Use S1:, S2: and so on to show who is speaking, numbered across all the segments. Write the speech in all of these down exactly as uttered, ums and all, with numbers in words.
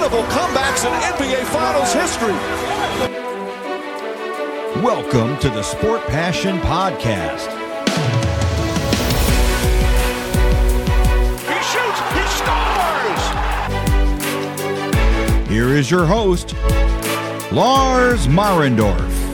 S1: incredible comebacks in N B A Finals history.
S2: Welcome to the Sport Passion Podcast.
S1: He shoots, he scores!
S2: Here is your host, Lars Marendorf.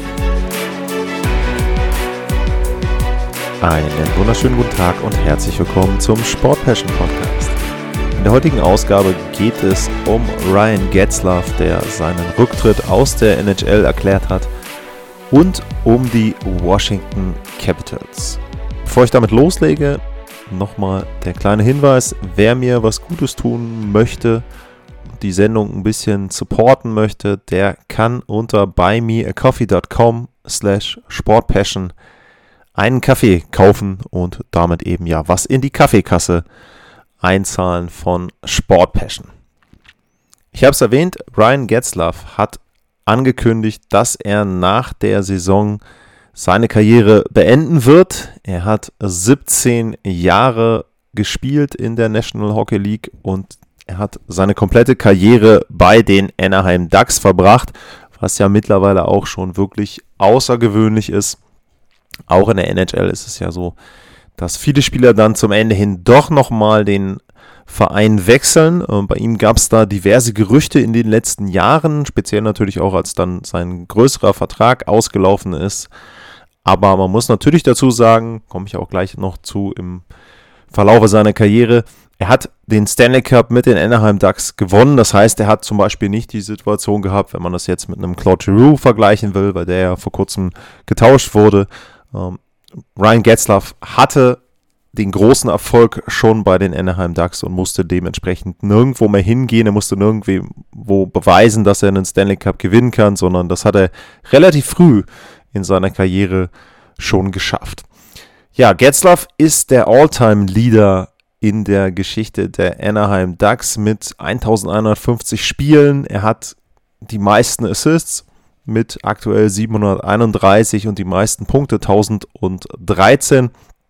S3: Einen wunderschönen guten Tag und herzlich willkommen zum Sport Passion Podcast. In der heutigen Ausgabe geht es um Ryan Getzlaf, der seinen Rücktritt aus der N H L erklärt hat, und um die Washington Capitals. Bevor ich damit loslege, nochmal der kleine Hinweis: Wer mir was Gutes tun möchte, die Sendung ein bisschen supporten möchte, der kann unter buymeacoffee.com slash sportpassion einen Kaffee kaufen und damit eben ja was in die Kaffeekasse einzahlen von Sport Passion. Ich habe es erwähnt, Ryan Getzlaf hat angekündigt, dass er nach der Saison seine Karriere beenden wird. Er hat siebzehn Jahre gespielt in der National Hockey League und er hat seine komplette Karriere bei den Anaheim Ducks verbracht, was ja mittlerweile auch schon wirklich außergewöhnlich ist. Auch in der N H L ist es ja so, dass viele Spieler dann zum Ende hin doch nochmal den Verein wechseln. Bei ihm gab es da diverse Gerüchte in den letzten Jahren, speziell natürlich auch, als dann sein größerer Vertrag ausgelaufen ist. Aber man muss natürlich dazu sagen, komme ich auch gleich noch zu im Verlaufe seiner Karriere, er hat den Stanley Cup mit den Anaheim Ducks gewonnen. Das heißt, er hat zum Beispiel nicht die Situation gehabt, wenn man das jetzt mit einem Claude Giroux vergleichen will, weil der ja vor kurzem getauscht wurde. Ähm, Ryan Getzlaf hatte den großen Erfolg schon bei den Anaheim Ducks und musste dementsprechend nirgendwo mehr hingehen. Er musste nirgendwo beweisen, dass er einen Stanley Cup gewinnen kann, sondern das hat er relativ früh in seiner Karriere schon geschafft. Ja, Getzlaf ist der All-Time-Leader in der Geschichte der Anaheim Ducks mit eintausendeinhundertfünfzig Spielen. Er hat die meisten Assists mit aktuell siebenhunderteinunddreißig und die meisten Punkte tausenddreizehn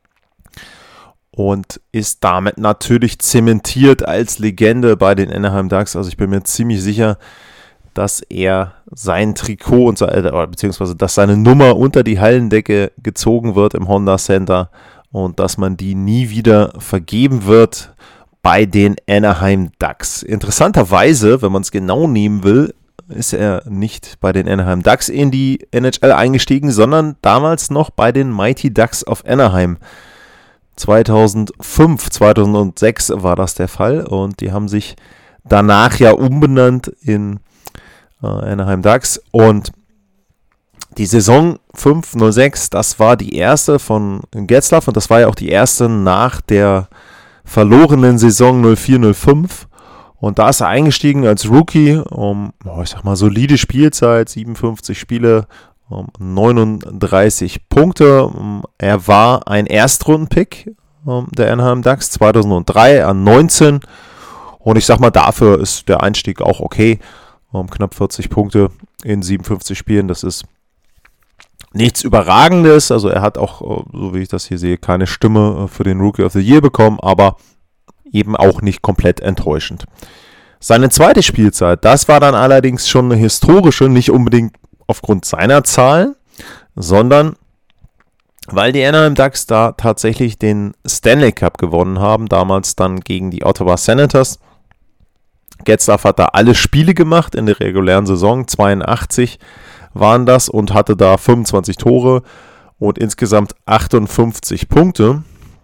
S3: und ist damit natürlich zementiert als Legende bei den Anaheim Ducks. Also ich bin mir ziemlich sicher, dass er sein Trikot und oder beziehungsweise dass seine Nummer unter die Hallendecke gezogen wird im Honda Center und dass man die nie wieder vergeben wird bei den Anaheim Ducks. Interessanterweise, wenn man es genau nehmen will, ist er nicht bei den Anaheim Ducks in die N H L eingestiegen, sondern damals noch bei den Mighty Ducks of Anaheim. zweitausendfünf, zweitausendsechs war das der Fall und die haben sich danach ja umbenannt in äh, Anaheim Ducks und die Saison fünf null sechs, das war die erste von Getzlaf und das war ja auch die erste nach der verlorenen Saison null vier null fünf. Und da ist er eingestiegen als Rookie, um, ich sag mal, solide Spielzeit, siebenundfünfzig Spiele, um, neununddreißig Punkte. Um, er war ein Erstrunden-Pick um, der Anaheim Ducks zweitausenddrei an neunzehn. Und ich sag mal, dafür ist der Einstieg auch okay. Um, knapp vierzig Punkte in siebenundfünfzig Spielen, das ist nichts Überragendes. Also er hat auch, so wie ich das hier sehe, keine Stimme für den Rookie of the Year bekommen, aber eben auch nicht komplett enttäuschend. Seine zweite Spielzeit, das war dann allerdings schon eine historische, nicht unbedingt aufgrund seiner Zahlen, sondern weil die Anaheim Ducks da tatsächlich den Stanley Cup gewonnen haben, damals dann gegen die Ottawa Senators. Getzlaf hat da alle Spiele gemacht in der regulären Saison, zweiundachtzig waren das, und hatte da fünfundzwanzig Tore und insgesamt achtundfünfzig Punkte.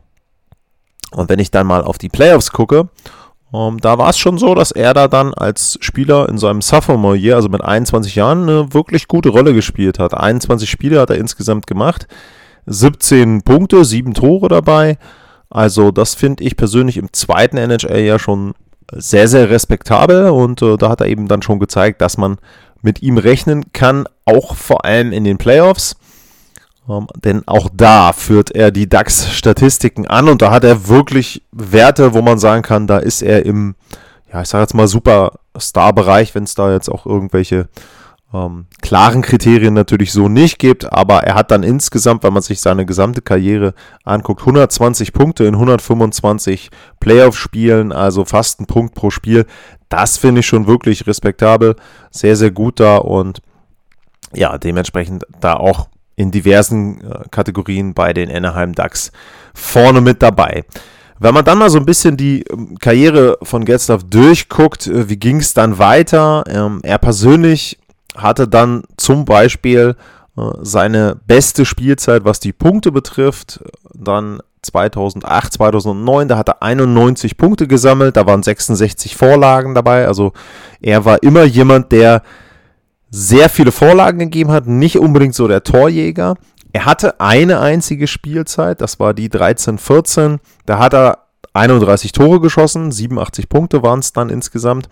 S3: Und wenn ich dann mal auf die Playoffs gucke, um, da war es schon so, dass er da dann als Spieler in seinem Sophomore Year, also mit einundzwanzig Jahren, eine wirklich gute Rolle gespielt hat. einundzwanzig Spiele hat er insgesamt gemacht, siebzehn Punkte, sieben Tore dabei. Also das finde ich persönlich im zweiten N H L ja schon sehr, sehr respektabel. Und äh, da hat er eben dann schon gezeigt, dass man mit ihm rechnen kann, auch vor allem in den Playoffs. Um, denn auch da führt er die Ducks-Statistiken an und da hat er wirklich Werte, wo man sagen kann, da ist er im, ja, ich sage jetzt mal Superstar-Bereich, wenn es da jetzt auch irgendwelche ähm, klaren Kriterien natürlich so nicht gibt, aber er hat dann insgesamt, wenn man sich seine gesamte Karriere anguckt, hundertzwanzig Punkte in hundertfünfundzwanzig Playoff-Spielen, also fast ein Punkt pro Spiel. Das finde ich schon wirklich respektabel, sehr, sehr gut da und ja, dementsprechend da auch in diversen äh, Kategorien bei den Anaheim Ducks vorne mit dabei. Wenn man dann mal so ein bisschen die ähm, Karriere von Getzlaf durchguckt, äh, wie ging es dann weiter? Ähm, er persönlich hatte dann zum Beispiel äh, seine beste Spielzeit, was die Punkte betrifft, dann zweitausendacht, zweitausendneun, da hat er einundneunzig Punkte gesammelt, da waren sechsundsechzig Vorlagen dabei, also er war immer jemand, der sehr viele Vorlagen gegeben hat, nicht unbedingt so der Torjäger. Er hatte eine einzige Spielzeit, das war die dreizehn vierzehn, da hat er einunddreißig Tore geschossen, siebenundachtzig Punkte waren es dann insgesamt.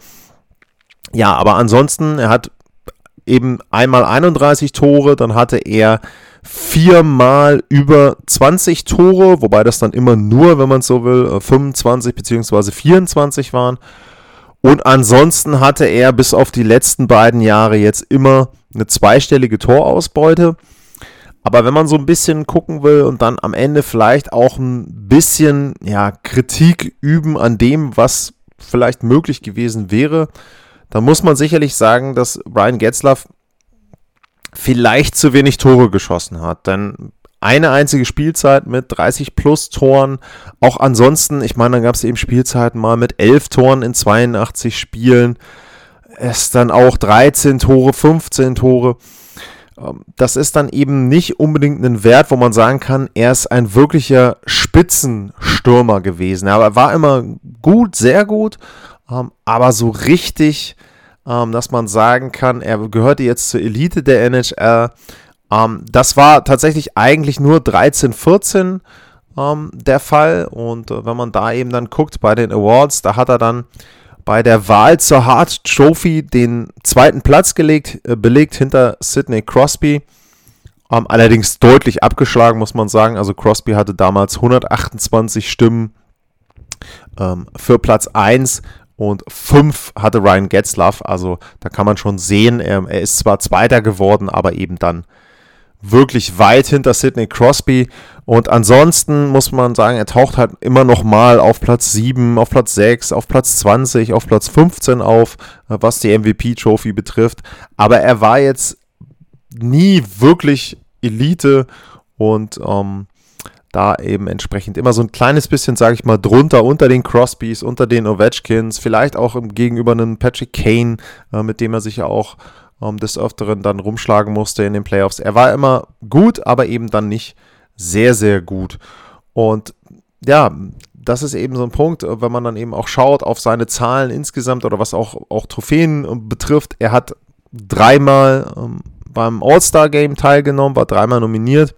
S3: Ja, aber ansonsten, er hat eben einmal einunddreißig Tore, dann hatte er viermal über zwanzig Tore, wobei das dann immer nur, wenn man es so will, fünfundzwanzig bzw. vierundzwanzig waren. Und ansonsten hatte er bis auf die letzten beiden Jahre jetzt immer eine zweistellige Torausbeute. Aber wenn man so ein bisschen gucken will und dann am Ende vielleicht auch ein bisschen ja, Kritik üben an dem, was vielleicht möglich gewesen wäre, dann muss man sicherlich sagen, dass Ryan Getzlaf vielleicht zu wenig Tore geschossen hat. Denn eine einzige Spielzeit mit dreißig plus Toren, auch ansonsten, ich meine, dann gab es eben Spielzeiten mal mit elf Toren in zweiundachtzig Spielen, es dann auch dreizehn Tore, fünfzehn Tore. Das ist dann eben nicht unbedingt ein Wert, wo man sagen kann, er ist ein wirklicher Spitzenstürmer gewesen. Er war immer gut, sehr gut, aber so richtig, dass man sagen kann, er gehörte jetzt zur Elite der N H L. Das war tatsächlich eigentlich nur dreizehn vierzehn der Fall. Und wenn man da eben dann guckt bei den Awards, da hat er dann bei der Wahl zur Hart Trophy den zweiten Platz gelegt, äh, belegt hinter Sidney Crosby. Ähm, allerdings deutlich abgeschlagen, muss man sagen. Also Crosby hatte damals hundertachtundzwanzig Stimmen ähm, für Platz eins und fünf hatte Ryan Getzlaf. Also da kann man schon sehen, er, er ist zwar Zweiter geworden, aber eben dann wirklich weit hinter Sidney Crosby. Und ansonsten muss man sagen, er taucht halt immer noch mal auf Platz sieben, auf Platz sechs, auf Platz zwanzig, auf Platz fünfzehn auf, was die M V P-Trophy betrifft. Aber er war jetzt nie wirklich Elite und ähm, da eben entsprechend immer so ein kleines bisschen, sage ich mal, drunter, unter den Crosbys, unter den Ovechkins, vielleicht auch gegenüber einem Patrick Kane, äh, mit dem er sich ja auch ähm, des Öfteren dann rumschlagen musste in den Playoffs. Er war immer gut, aber eben dann nicht sehr, sehr gut. Und ja, das ist eben so ein Punkt, wenn man dann eben auch schaut auf seine Zahlen insgesamt oder was auch, auch Trophäen betrifft. Er hat dreimal ähm, beim All-Star-Game teilgenommen, war dreimal nominiert.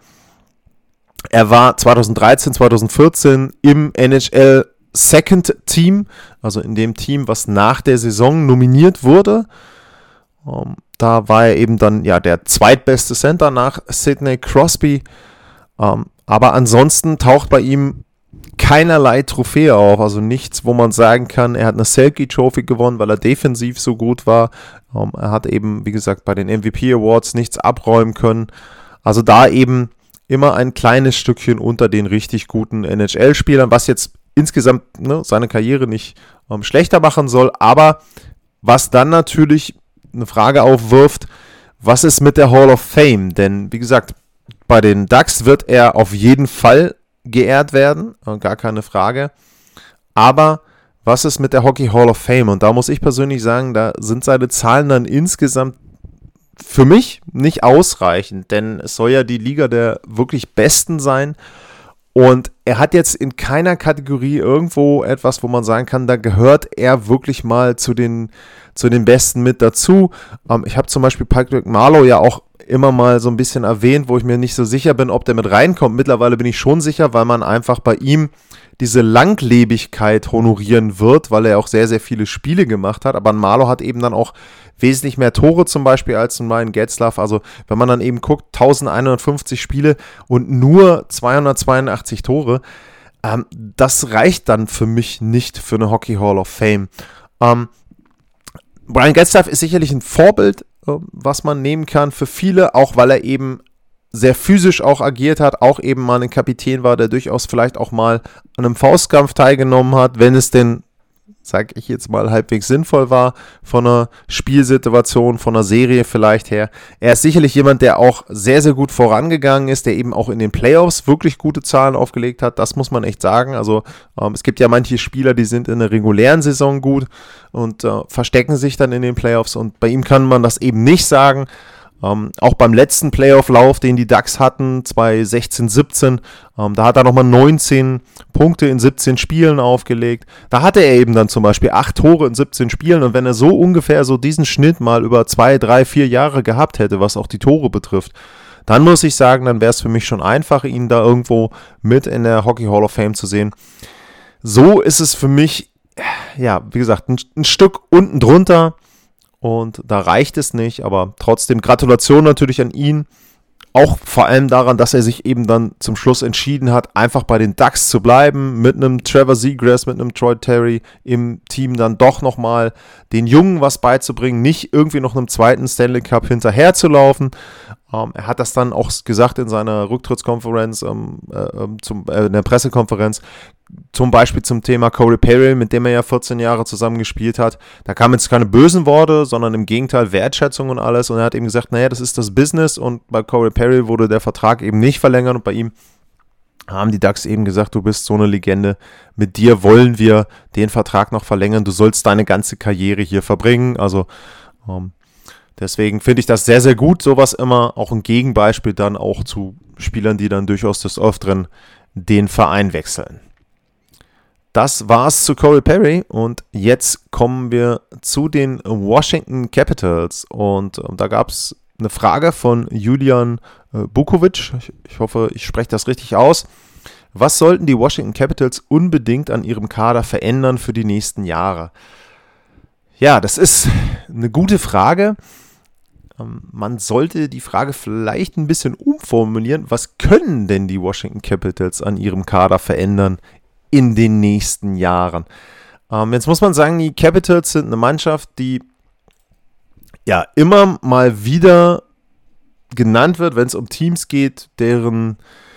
S3: Er war zweitausenddreizehn, zweitausendvierzehn im N H L Second Team, also in dem Team, was nach der Saison nominiert wurde. Um, da war er eben dann ja der zweitbeste Center nach Sidney Crosby. Um, aber ansonsten taucht bei ihm keinerlei Trophäe auf, also nichts, wo man sagen kann, er hat eine Selke Trophy gewonnen, weil er defensiv so gut war. Um, er hat eben, wie gesagt, bei den M V P Awards nichts abräumen können. Also da eben immer ein kleines Stückchen unter den richtig guten N H L-Spielern, was jetzt insgesamt ne, seine Karriere nicht um, schlechter machen soll, aber was dann natürlich eine Frage aufwirft, was ist mit der Hall of Fame? Denn wie gesagt, bei den Ducks wird er auf jeden Fall geehrt werden, gar keine Frage, aber was ist mit der Hockey Hall of Fame? Und da muss ich persönlich sagen, da sind seine Zahlen dann insgesamt für mich nicht ausreichend, denn es soll ja die Liga der wirklich Besten sein und er hat jetzt in keiner Kategorie irgendwo etwas, wo man sagen kann, da gehört er wirklich mal zu den, zu den Besten mit dazu. Ähm, ich habe zum Beispiel Patrick Marleau ja auch immer mal so ein bisschen erwähnt, wo ich mir nicht so sicher bin, ob der mit reinkommt. Mittlerweile bin ich schon sicher, weil man einfach bei ihm diese Langlebigkeit honorieren wird, weil er auch sehr, sehr viele Spiele gemacht hat. Aber ein Marleau hat eben dann auch wesentlich mehr Tore zum Beispiel als ein Ryan Getzlaf. Also wenn man dann eben guckt, elfhundertfünfzig Spiele und nur zweihundertzweiundachtzig Tore, ähm, das reicht dann für mich nicht für eine Hockey Hall of Fame. Ähm, Ryan Getzlaf ist sicherlich ein Vorbild äh, was man nehmen kann für viele, auch weil er eben sehr physisch auch agiert hat, auch eben mal ein Kapitän war, der durchaus vielleicht auch mal an einem Faustkampf teilgenommen hat, wenn es denn, sag ich jetzt mal, halbwegs sinnvoll war, von einer Spielsituation, von einer Serie vielleicht her. Er ist sicherlich jemand, der auch sehr, sehr gut vorangegangen ist, der eben auch in den Playoffs wirklich gute Zahlen aufgelegt hat, das muss man echt sagen. Also ähm, es gibt ja manche Spieler, die sind in der regulären Saison gut und äh, verstecken sich dann in den Playoffs und bei ihm kann man das eben nicht sagen. Ähm, auch beim letzten Playoff-Lauf, den die Ducks hatten, zwanzig sechzehn siebzehn, ähm, da hat er nochmal neunzehn Punkte in siebzehn Spielen aufgelegt. Da hatte er eben dann zum Beispiel acht Tore in siebzehn Spielen und wenn er so ungefähr so diesen Schnitt mal über zwei, drei, vier Jahre gehabt hätte, was auch die Tore betrifft, dann muss ich sagen, dann wäre es für mich schon einfach, ihn da irgendwo mit in der Hockey Hall of Fame zu sehen. So ist es für mich, ja, wie gesagt, ein, ein Stück unten drunter. Und da reicht es nicht, aber trotzdem Gratulation natürlich an ihn. Auch vor allem daran, dass er sich eben dann zum Schluss entschieden hat, einfach bei den Ducks zu bleiben, mit einem Trevor Zegras, mit einem Troy Terry im Team dann doch nochmal den Jungen was beizubringen, nicht irgendwie noch einem zweiten Stanley Cup hinterher zu laufen. Ähm, er hat das dann auch gesagt in seiner Rücktrittskonferenz, ähm, äh, zum, äh, in der Pressekonferenz, zum Beispiel zum Thema Corey Perry, mit dem er ja vierzehn Jahre zusammen gespielt hat. Da kamen jetzt keine bösen Worte, sondern im Gegenteil Wertschätzung und alles. Und er hat eben gesagt, naja, das ist das Business. Und bei Corey Perry wurde der Vertrag eben nicht verlängert. Und bei ihm haben die Ducks eben gesagt, du bist so eine Legende. Mit dir wollen wir den Vertrag noch verlängern. Du sollst deine ganze Karriere hier verbringen. Also ähm, deswegen finde ich das sehr, sehr gut. Sowas immer auch ein Gegenbeispiel dann auch zu Spielern, die dann durchaus des Öfteren den Verein wechseln. Das war's zu Corey Perry und jetzt kommen wir zu den Washington Capitals und äh, da gab es eine Frage von Julian äh, Bukovic, ich, ich hoffe, ich spreche das richtig aus. Was sollten die Washington Capitals unbedingt an ihrem Kader verändern für die nächsten Jahre? Ja, das ist eine gute Frage. Ähm, man sollte die Frage vielleicht ein bisschen umformulieren. Was können denn die Washington Capitals an ihrem Kader verändern in den nächsten Jahren? Ähm, jetzt muss man sagen, die Capitals sind eine Mannschaft, die ja immer mal wieder genannt wird, wenn es um Teams geht, deren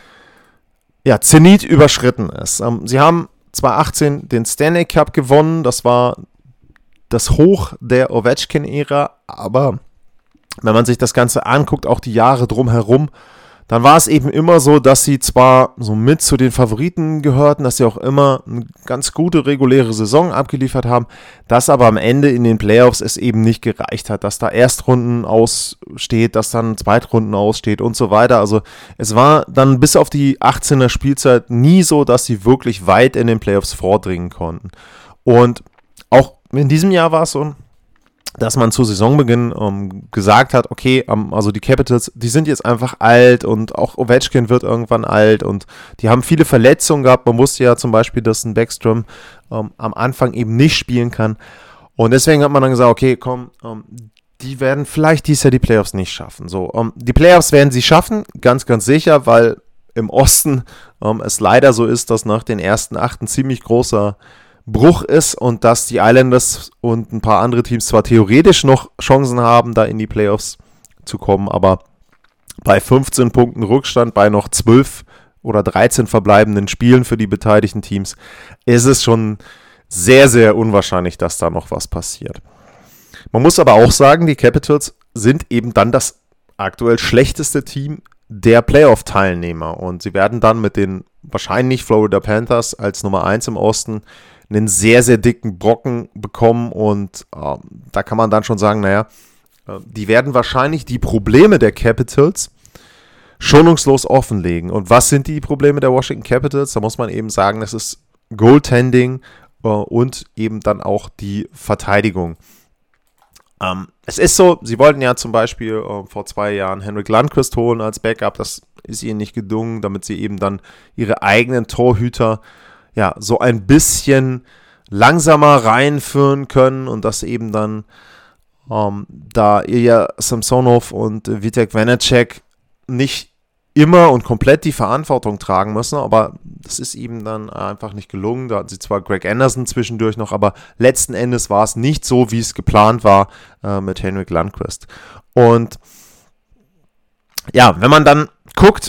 S3: ja, Zenit überschritten ist. Ähm, sie haben zwanzig achtzehn den Stanley Cup gewonnen, das war das Hoch der Ovechkin-Ära, aber wenn man sich das Ganze anguckt, auch die Jahre drumherum, dann war es eben immer so, dass sie zwar so mit zu den Favoriten gehörten, dass sie auch immer eine ganz gute reguläre Saison abgeliefert haben, dass aber am Ende in den Playoffs es eben nicht gereicht hat, dass da Erstrunden aussteht, dass dann Zweitrunden aussteht und so weiter. Also es war dann bis auf die achtzehner Spielzeit nie so, dass sie wirklich weit in den Playoffs vordringen konnten. Und auch in diesem Jahr war es so, dass man zu Saisonbeginn ähm, gesagt hat, okay, ähm, also die Capitals, die sind jetzt einfach alt und auch Ovechkin wird irgendwann alt und die haben viele Verletzungen gehabt. Man wusste ja zum Beispiel, dass ein Backstrom ähm, am Anfang eben nicht spielen kann und deswegen hat man dann gesagt, okay, komm, ähm, die werden vielleicht dieses Jahr die Playoffs nicht schaffen. So, ähm, die Playoffs werden sie schaffen, ganz, ganz sicher, weil im Osten ähm, es leider so ist, dass nach den ersten acht ein ziemlich großer Bruch ist und dass die Islanders und ein paar andere Teams zwar theoretisch noch Chancen haben, da in die Playoffs zu kommen, aber bei fünfzehn Punkten Rückstand, bei noch zwölf oder dreizehn verbleibenden Spielen für die beteiligten Teams, ist es schon sehr, sehr unwahrscheinlich, dass da noch was passiert. Man muss aber auch sagen, die Capitals sind eben dann das aktuell schlechteste Team der Playoff-Teilnehmer und sie werden dann mit den wahrscheinlich Florida Panthers als Nummer eins im Osten einen sehr, sehr dicken Brocken bekommen und äh, da kann man dann schon sagen, naja, äh, die werden wahrscheinlich die Probleme der Capitals schonungslos offenlegen. Und was sind die Probleme der Washington Capitals? Da muss man eben sagen, das ist Goaltending äh, und eben dann auch die Verteidigung. Ähm, es ist so, sie wollten ja zum Beispiel äh, vor zwei Jahren Henrik Lundqvist holen als Backup, das ist ihnen nicht gelungen, damit sie eben dann ihre eigenen Torhüter ja, so ein bisschen langsamer reinführen können und dass eben dann ähm, da Ilya Samsonov und Vitek Vanacek nicht immer und komplett die Verantwortung tragen müssen, aber das ist ihm dann einfach nicht gelungen. Da hatten sie zwar Greg Anderson zwischendurch noch, aber letzten Endes war es nicht so, wie es geplant war äh, mit Henrik Lundqvist. Und ja, wenn man dann guckt,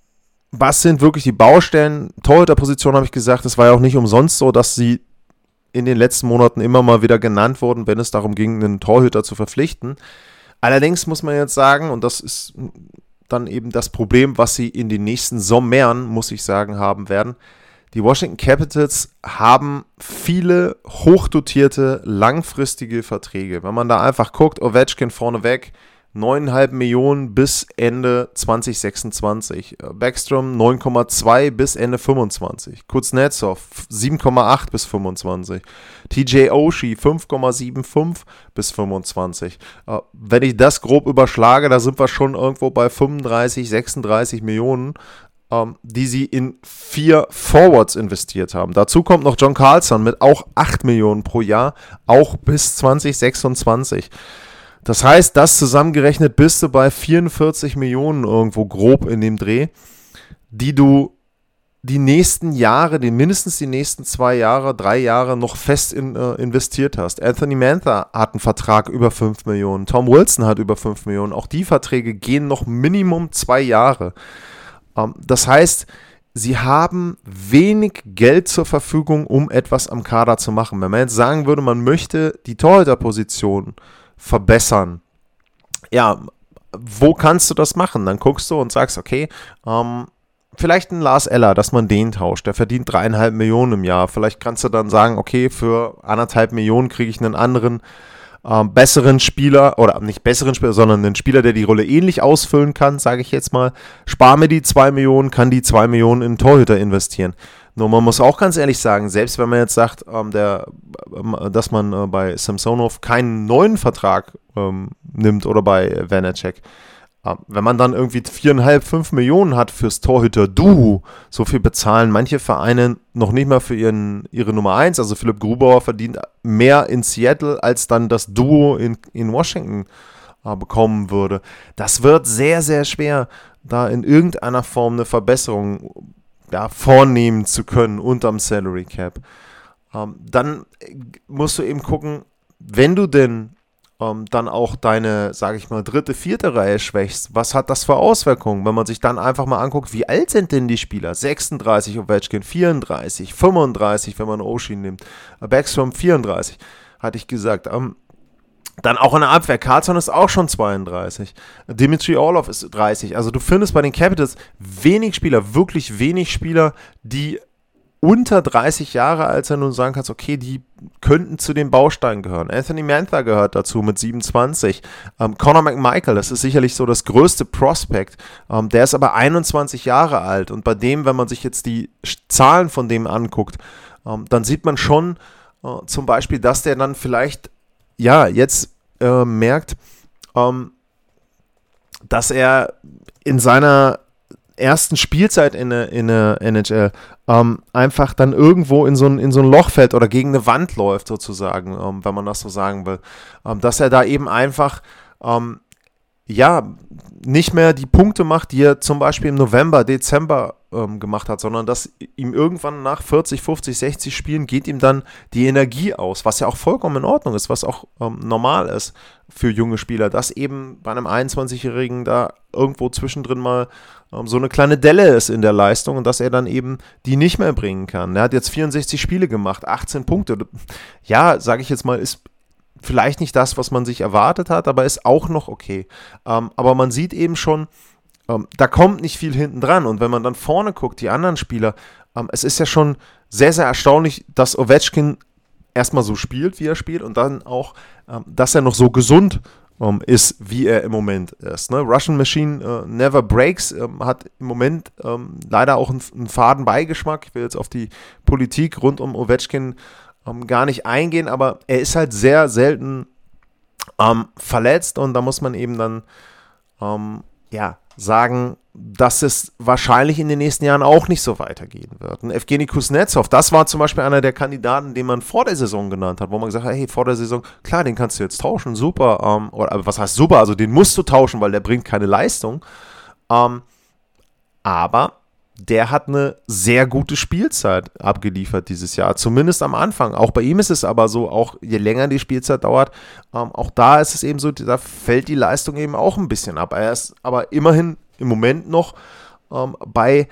S3: was sind wirklich die Baustellen, Torhüterposition habe ich gesagt, es war ja auch nicht umsonst so, dass sie in den letzten Monaten immer mal wieder genannt wurden, wenn es darum ging, einen Torhüter zu verpflichten. Allerdings muss man jetzt sagen, und das ist dann eben das Problem, was sie in den nächsten Sommern, muss ich sagen, haben werden. Die Washington Capitals haben viele hochdotierte, langfristige Verträge. Wenn man da einfach guckt, Ovechkin vorneweg, neun Komma fünf Millionen bis Ende zwanzig sechsundzwanzig. Backstrom neun Komma zwei bis Ende fünfundzwanzig. Kuznetsov sieben Komma acht bis fünfundzwanzig. T J Oshie fünf Komma fünfundsiebzig bis fünfundzwanzig. Wenn ich das grob überschlage, da sind wir schon irgendwo bei fünfunddreißig, sechsunddreißig Millionen, die sie in vier Forwards investiert haben. Dazu kommt noch John Carlson mit auch acht Millionen pro Jahr, auch bis zwanzig sechsundzwanzig. Das heißt, das zusammengerechnet bist du bei vierundvierzig Millionen irgendwo grob in dem Dreh, die du die nächsten Jahre, die mindestens die nächsten zwei Jahre, drei Jahre noch fest in, äh, investiert hast. Anthony Mantha hat einen Vertrag über fünf Millionen, Tom Wilson hat über fünf Millionen. Auch die Verträge gehen noch Minimum zwei Jahre. Ähm, das heißt, sie haben wenig Geld zur Verfügung, um etwas am Kader zu machen. Wenn man jetzt sagen würde, man möchte die Torhüterposition verbessern. Ja, wo kannst du das machen? Dann guckst du und sagst, okay, ähm, vielleicht ein Lars Eller, dass man den tauscht. Der verdient dreieinhalb Millionen im Jahr. Vielleicht kannst du dann sagen, okay, für anderthalb Millionen kriege ich einen anderen, ähm, besseren Spieler, oder nicht besseren Spieler, sondern einen Spieler, der die Rolle ähnlich ausfüllen kann, sage ich jetzt mal. Spar mir die zwei Millionen, kann die zwei Millionen in Torhüter investieren. Nur man muss auch ganz ehrlich sagen, selbst wenn man jetzt sagt, ähm, der, ähm, dass man äh, bei Samsonov keinen neuen Vertrag ähm, nimmt oder bei Vanacek, äh, wenn man dann irgendwie viereinhalb, fünf Millionen hat fürs Torhüter-Duo, so viel bezahlen manche Vereine noch nicht mal für ihren, ihre Nummer eins. Also Philipp Grubauer verdient mehr in Seattle, als dann das Duo in, in Washington äh, bekommen würde. Das wird sehr, sehr schwer, da in irgendeiner Form eine Verbesserung ja, vornehmen zu können unterm Salary Cap. Ähm, dann musst du eben gucken, wenn du denn ähm, dann auch deine, sage ich mal, dritte, vierte Reihe schwächst, was hat das für Auswirkungen? Wenn man sich dann einfach mal anguckt, wie alt sind denn die Spieler? sechsunddreißig Ovechkin, vierunddreißig, fünfunddreißig, wenn man Oshie nimmt, Backstrom vierunddreißig, hatte ich gesagt. Ähm, Dann auch in der Abwehr. Carlson ist auch schon zweiunddreißig. Dimitri Orlov ist dreißig. Also du findest bei den Capitals wenig Spieler, wirklich wenig Spieler, die unter dreißig Jahre alt sind und sagen kannst, okay, die könnten zu den Bausteinen gehören. Anthony Mantha gehört dazu mit siebenundzwanzig. Ähm, Connor McMichael, das ist sicherlich so das größte Prospect. Ähm, der ist aber einundzwanzig Jahre alt. Und bei dem, wenn man sich jetzt die Zahlen von dem anguckt, ähm, dann sieht man schon äh, zum Beispiel, dass der dann vielleicht ja, jetzt äh, merkt, ähm, dass er in seiner ersten Spielzeit in der, in der N H L ähm, einfach dann irgendwo in so, ein, in so ein Loch fällt oder gegen eine Wand läuft sozusagen, ähm, wenn man das so sagen will. Ähm, dass er da eben einfach ähm, ja, nicht mehr die Punkte macht, die er zum Beispiel im November, Dezember ähm, gemacht hat, sondern dass ihm irgendwann nach vierzig, fünfzig, sechzig Spielen geht ihm dann die Energie aus, was ja auch vollkommen in Ordnung ist, was auch ähm, normal ist für junge Spieler, dass eben bei einem einundzwanzigjährigen da irgendwo zwischendrin mal ähm, so eine kleine Delle ist in der Leistung und dass er dann eben die nicht mehr bringen kann. Er hat jetzt vierundsechzig Spiele gemacht, achtzehn Punkte. Ja, sage ich jetzt mal, ist vielleicht nicht das, was man sich erwartet hat, aber ist auch noch okay. Ähm, aber man sieht eben schon, ähm, da kommt nicht viel hinten dran. Und wenn man dann vorne guckt, die anderen Spieler, ähm, es ist ja schon sehr, sehr erstaunlich, dass Ovechkin erstmal so spielt, wie er spielt und dann auch, ähm, dass er noch so gesund ähm, ist, wie er im Moment ist. Ne? Russian Machine äh, never breaks, ähm, hat im Moment ähm, leider auch einen, einen faden Beigeschmack. Ich will jetzt auf die Politik rund um Ovechkin Um, gar nicht eingehen, aber er ist halt sehr selten ähm, verletzt und da muss man eben dann ähm, ja, sagen, dass es wahrscheinlich in den nächsten Jahren auch nicht so weitergehen wird. Und Evgeny Kuznetsov, das war zum Beispiel einer der Kandidaten, den man vor der Saison genannt hat, wo man gesagt hat, hey, vor der Saison, klar, den kannst du jetzt tauschen, super, ähm, oder was heißt super, also den musst du tauschen, weil der bringt keine Leistung. Ähm, aber der hat eine sehr gute Spielzeit abgeliefert dieses Jahr, zumindest am Anfang. Auch bei ihm ist es aber so, auch je länger die Spielzeit dauert, ähm, auch da ist es eben so, da fällt die Leistung eben auch ein bisschen ab. Er ist aber immerhin im Moment noch ähm, bei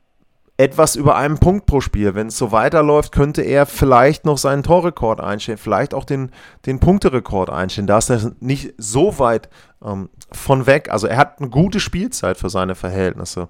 S3: etwas über einem Punkt pro Spiel. Wenn es so weiterläuft, könnte er vielleicht noch seinen Torrekord einstellen, vielleicht auch den, den Punkterekord einstellen. Da ist er nicht so weit ähm, von weg. Also er hat eine gute Spielzeit für seine Verhältnisse.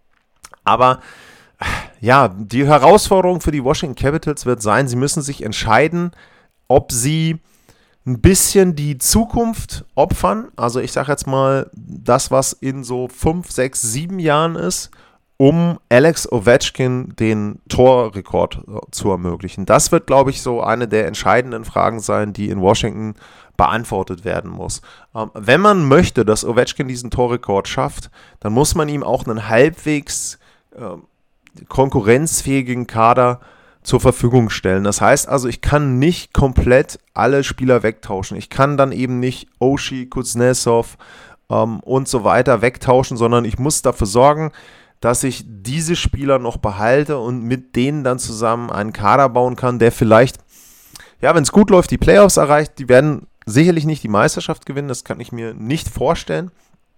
S3: Aber ja, die Herausforderung für die Washington Capitals wird sein, sie müssen sich entscheiden, ob sie ein bisschen die Zukunft opfern. Also ich sage jetzt mal, das, was in so fünf, sechs, sieben Jahren ist, um Alex Ovechkin den Torrekord zu ermöglichen. Das wird, glaube ich, so eine der entscheidenden Fragen sein, die in Washington beantwortet werden muss. Ähm, wenn man möchte, dass Ovechkin diesen Torrekord schafft, dann muss man ihm auch einen halbwegs äh, konkurrenzfähigen Kader zur Verfügung stellen. Das heißt also, ich kann nicht komplett alle Spieler wegtauschen. Ich kann dann eben nicht Oshie, Kuznetsov ähm, und so weiter wegtauschen, sondern ich muss dafür sorgen, dass ich diese Spieler noch behalte und mit denen dann zusammen einen Kader bauen kann, der vielleicht, ja, wenn es gut läuft, die Playoffs erreicht. Die werden sicherlich nicht die Meisterschaft gewinnen, das kann ich mir nicht vorstellen.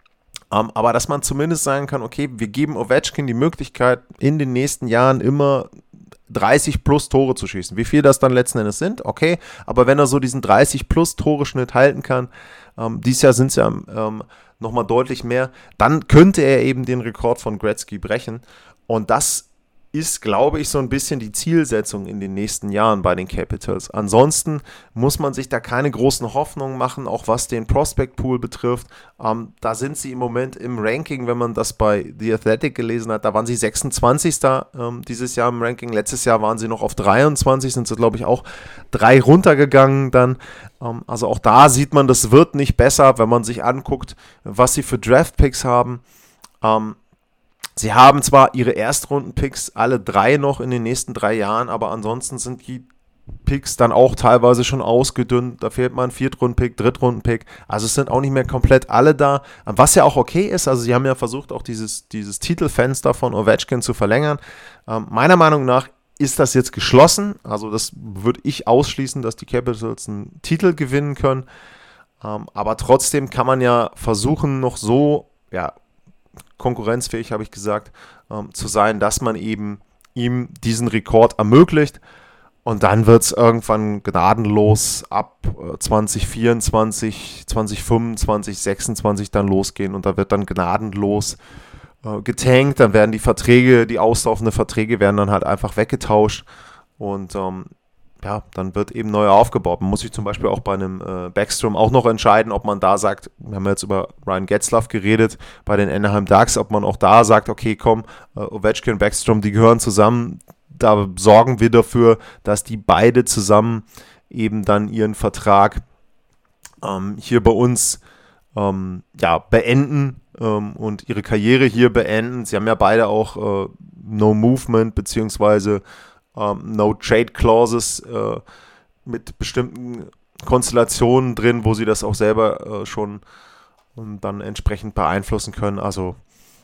S3: Um, aber dass man zumindest sagen kann, okay, wir geben Ovechkin die Möglichkeit, in den nächsten Jahren immer dreißig plus Tore zu schießen. Wie viel das dann letzten Endes sind, okay, aber wenn er so diesen dreißig plus Tore-Schnitt halten kann, ähm, dieses Jahr sind es ja ähm, nochmal deutlich mehr, dann könnte er eben den Rekord von Gretzky brechen. Und das ist, glaube ich, so ein bisschen die Zielsetzung in den nächsten Jahren bei den Capitals. Ansonsten muss man sich da keine großen Hoffnungen machen, auch was den Prospect Pool betrifft. Ähm, da sind sie im Moment im Ranking, wenn man das bei The Athletic gelesen hat, da waren sie sechsundzwanzigster Ähm, dieses Jahr im Ranking. Letztes Jahr waren sie noch auf dreiundzwanzig, sind sie, glaube ich, auch drei runtergegangen dann. Ähm, also auch da sieht man, das wird nicht besser, wenn man sich anguckt, was sie für Draft-Picks haben. Ähm, Sie haben zwar ihre Erstrunden-Picks alle drei noch in den nächsten drei Jahren, aber ansonsten sind die Picks dann auch teilweise schon ausgedünnt. Da fehlt mal ein Viertrunden-Pick, Drittrunden-Pick. Also es sind auch nicht mehr komplett alle da, was ja auch okay ist. Also sie haben ja versucht, auch dieses, dieses Titelfenster von Ovechkin zu verlängern. Ähm, meiner Meinung nach ist das jetzt geschlossen. Also das würde ich ausschließen, dass die Capitals einen Titel gewinnen können. Ähm, aber trotzdem kann man ja versuchen, noch so, ja, konkurrenzfähig, habe ich gesagt, ähm, zu sein, dass man eben ihm diesen Rekord ermöglicht. Und dann wird es irgendwann gnadenlos ab äh, zwanzig vierundzwanzig, zwanzig fünfundzwanzig, sechsundzwanzig dann losgehen. Und da wird dann gnadenlos äh, getankt. Dann werden die Verträge, die auslaufenden Verträge werden dann halt einfach weggetauscht. Und ähm, ja, dann wird eben neu aufgebaut. Man muss sich zum Beispiel auch bei einem äh, Backstrom auch noch entscheiden, ob man da sagt, wir haben jetzt über Ryan Getzlaf geredet, bei den Anaheim Ducks, ob man auch da sagt, okay, komm, äh, Ovechkin und Backstrom, die gehören zusammen, da sorgen wir dafür, dass die beide zusammen eben dann ihren Vertrag ähm, hier bei uns ähm, ja, beenden ähm, und ihre Karriere hier beenden. Sie haben ja beide auch äh, No Movement beziehungsweise Um, No-Trade-Clauses äh, mit bestimmten Konstellationen drin, wo sie das auch selber äh, schon um, dann entsprechend beeinflussen können. Also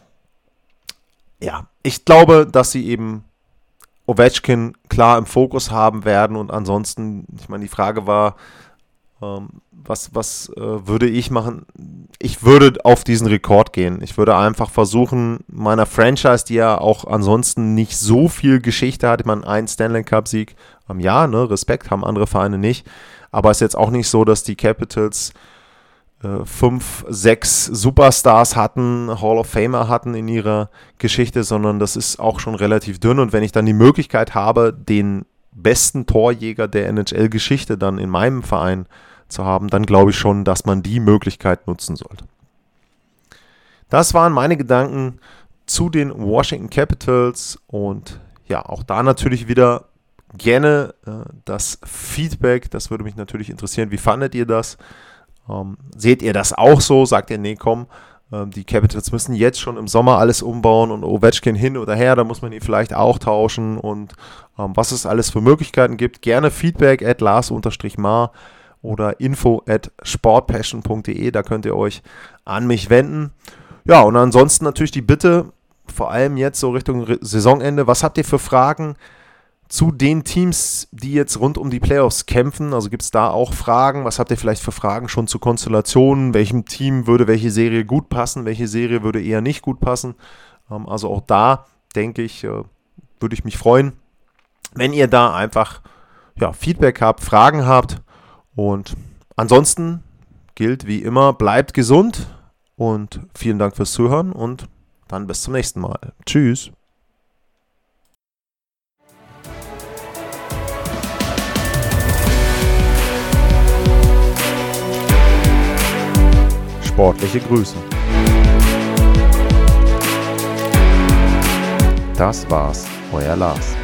S3: ja, ich glaube, dass sie eben Ovechkin klar im Fokus haben werden und ansonsten, ich meine, die Frage war, ähm, was, was äh, würde ich machen? Ich würde auf diesen Rekord gehen. Ich würde einfach versuchen, meiner Franchise, die ja auch ansonsten nicht so viel Geschichte hat, ich meine, ein Stanley Cup-Sieg am Jahr, ne, Respekt, haben andere Vereine nicht, aber es ist jetzt auch nicht so, dass die Capitals äh, fünf, sechs Superstars hatten, Hall of Famer hatten in ihrer Geschichte, sondern das ist auch schon relativ dünn und wenn ich dann die Möglichkeit habe, den besten Torjäger der N H L-Geschichte dann in meinem Verein zu haben, dann glaube ich schon, dass man die Möglichkeit nutzen sollte. Das waren meine Gedanken zu den Washington Capitals und ja, auch da natürlich wieder gerne äh, das Feedback, das würde mich natürlich interessieren. Wie fandet ihr das? Ähm, seht ihr das auch so? Sagt ihr, nee, komm, äh, die Capitals müssen jetzt schon im Sommer alles umbauen und Ovechkin hin oder her, da muss man ihn vielleicht auch tauschen und ähm, was es alles für Möglichkeiten gibt. Gerne Feedback at Lars-Mar oder info at sportpassion punkt de, da könnt ihr euch an mich wenden. Ja, und ansonsten natürlich die Bitte, vor allem jetzt so Richtung Re- Saisonende, was habt ihr für Fragen zu den Teams, die jetzt rund um die Playoffs kämpfen? Also gibt es da auch Fragen? Was habt ihr vielleicht für Fragen schon zu Konstellationen? Welchem Team würde welche Serie gut passen? Welche Serie würde eher nicht gut passen? Ähm, also auch da, denke ich, äh, würde ich mich freuen, wenn ihr da einfach ja, Feedback habt, Fragen habt. Und ansonsten gilt wie immer, bleibt gesund und vielen Dank fürs Zuhören und dann bis zum nächsten Mal. Tschüss. Sportliche Grüße. Das war's, euer Lars.